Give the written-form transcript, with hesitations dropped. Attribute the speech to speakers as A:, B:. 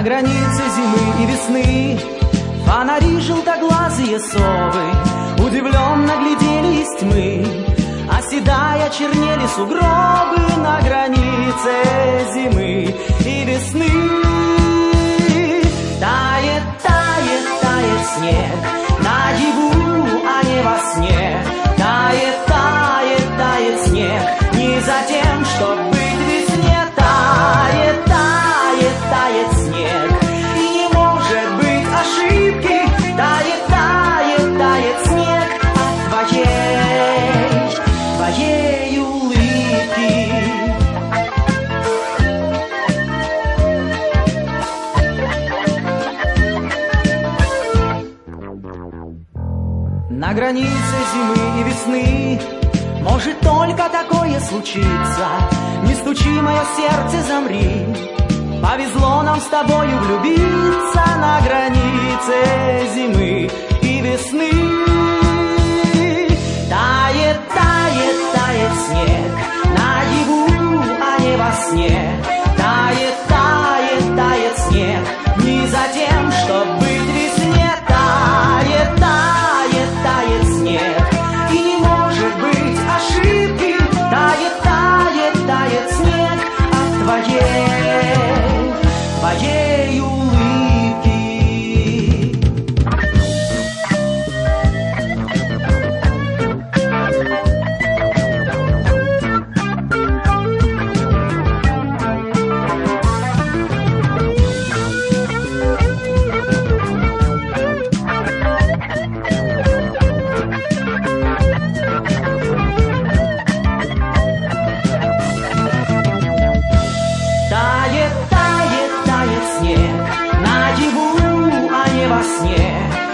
A: На границе зимы и весны фонари желтоглазые совы удивленно глядели из тьмы, оседая чернели сугробы на границе зимы и весны. Тает, тает, тает снег наяву, а не во сне. Тает, тает, тает снег не за тем, чтоб быть в весне. Тает, тает, тает снег, и не может быть ошибки. Тает, тает, тает снег от твоей улыбки. На границе зимы и весны может только такое случиться. Не стучи, мое сердце, замри. Повезло нам с тобою влюбиться на границе зимы и весны. Тает, тает, тает снег наяву, а не во сне. Тает, тает, тает снег не за тем, чтоб быть в весне. Тает, тает, тает снег, и не может быть ошибки. Тает, тает, тает снег от твоей улыбки. Тает, тает, тает снег наяву, а не во сне.